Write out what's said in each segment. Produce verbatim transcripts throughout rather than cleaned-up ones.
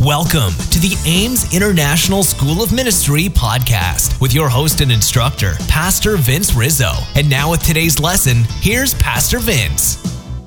Welcome to the Ames International School of Ministry podcast with your host and instructor, Pastor Vince Rizzo. And now with today's lesson, here's Pastor Vince.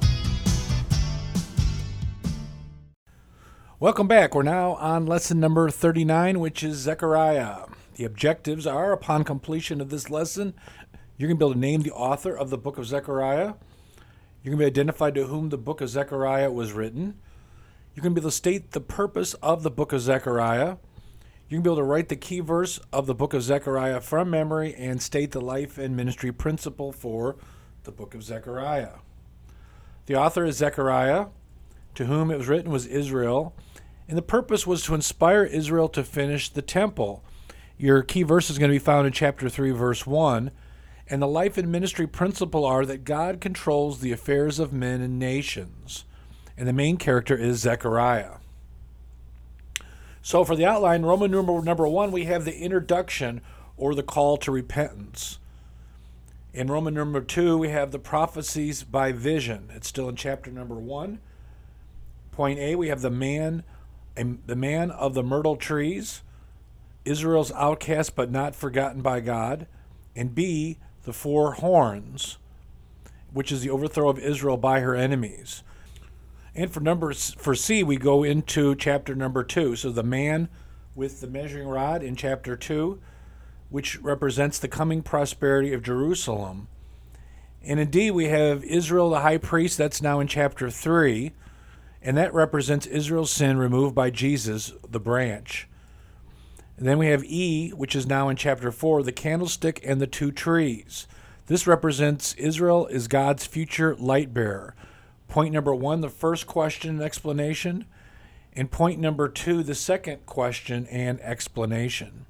Welcome back. We're now on lesson number thirty-nine, which is Zechariah. The objectives are, upon completion of this lesson, you're going to be able to name the author of the book of Zechariah. You're going to be identified to whom the book of Zechariah was written. You're going to be able to state the purpose of the book of Zechariah. You're going to be able to write the key verse of the book of Zechariah from memory and state the life and ministry principle for the book of Zechariah. The author is Zechariah. To whom it was written was Israel. And the purpose was to inspire Israel to finish the temple. Your key verse is going to be found in chapter three, verse one. And the life and ministry principle are that God controls the affairs of men and nations. And the main character is Zechariah. So for the outline, Roman numeral number one, we have the introduction or the call to repentance. In Roman number two, we have the prophecies by vision. It's still in chapter number one. Point A, we have the man, the man of the myrtle trees, Israel's outcast but not forgotten by God. And B, the four horns, which is the overthrow of Israel by her enemies. And for number for C, we go into chapter number two. So the man with the measuring rod in chapter two, which represents the coming prosperity of Jerusalem. And in D, we have Israel the high priest. That's now in chapter three. And that represents Israel's sin removed by Jesus, the branch. And then we have E, which is now in chapter four, the candlestick and the two trees. This represents Israel is God's future light bearer. Point number one, the first question and explanation. And point number two, the second question and explanation.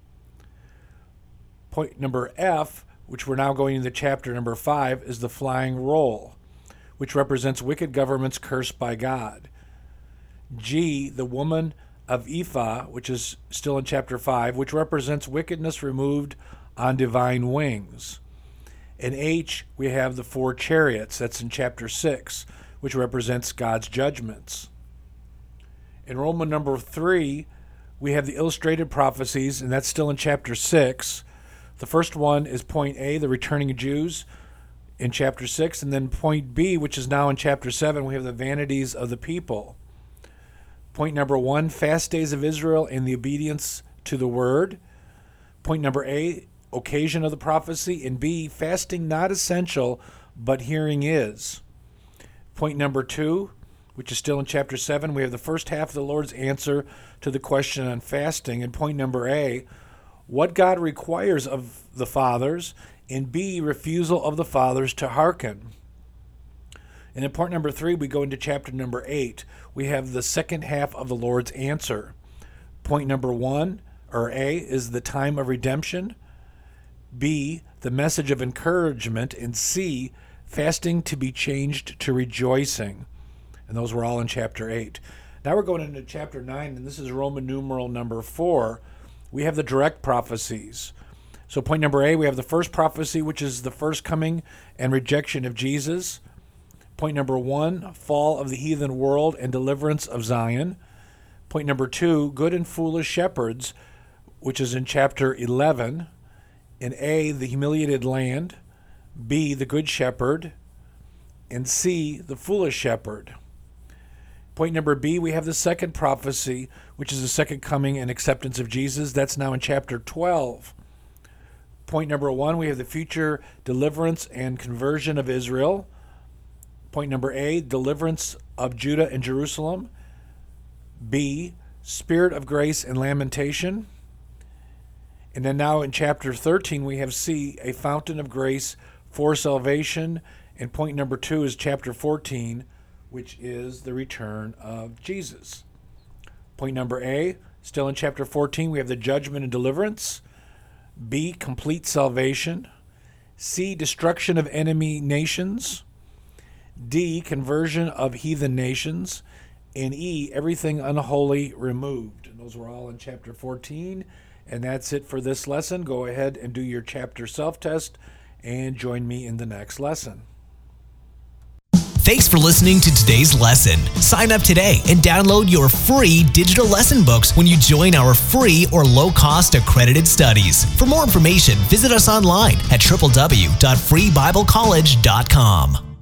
Point number F, which we're now going into chapter number five, is the flying roll, which represents wicked governments cursed by God. G, the woman of Ephah, which is still in chapter five, which represents wickedness removed on divine wings. In H, we have the four chariots. That's in chapter six, which represents God's judgments. In Roman number three, we have the illustrated prophecies, and that's still in chapter six. The first one is point A, the returning Jews, in chapter six. And then point B, which is now in chapter seven, we have the vanities of the people. Point number one, fast days of Israel and the obedience to the word. Point number A, occasion of the prophecy, and B, fasting not essential, but hearing is. Point number two, which is still in chapter seven, we have the first half of the Lord's answer to the question on fasting. And point number A, what God requires of the fathers, and B, refusal of the fathers to hearken. And in point number three, we go into chapter number eight. We have the second half of the Lord's answer. Point number one, or A, is the time of redemption. B, the message of encouragement. And C, fasting to be changed to rejoicing. And those were all in chapter eight. Now we're going into chapter nine, and this is Roman numeral number four. We have the direct prophecies. So point number A, we have the first prophecy, which is the first coming and rejection of Jesus. Point number one, fall of the heathen world and deliverance of Zion. Point number two, good and foolish shepherds, which is in chapter eleven. In A, the humiliated land. B, the good shepherd. And C, the foolish shepherd. Point number B, we have the second prophecy, which is the second coming and acceptance of Jesus. That's now in chapter twelve. Point number one, we have the future deliverance and conversion of Israel. Point number A, deliverance of Judah and Jerusalem. B, spirit of grace and lamentation. And then now in chapter thirteen, we have C, a fountain of grace for salvation. And point number two is chapter fourteen, which is the return of Jesus. Point number A, still in chapter fourteen, we have the judgment and deliverance. B, complete salvation. C, destruction of enemy nations. D, conversion of heathen nations. And E, everything unholy removed. And those were all in chapter fourteen. And that's it for this lesson. Go ahead and do your chapter self-test and join me in the next lesson. Thanks for listening to today's lesson. Sign up today and download your free digital lesson books when you join our free or low-cost accredited studies. For more information, visit us online at w w w dot free bible college dot com.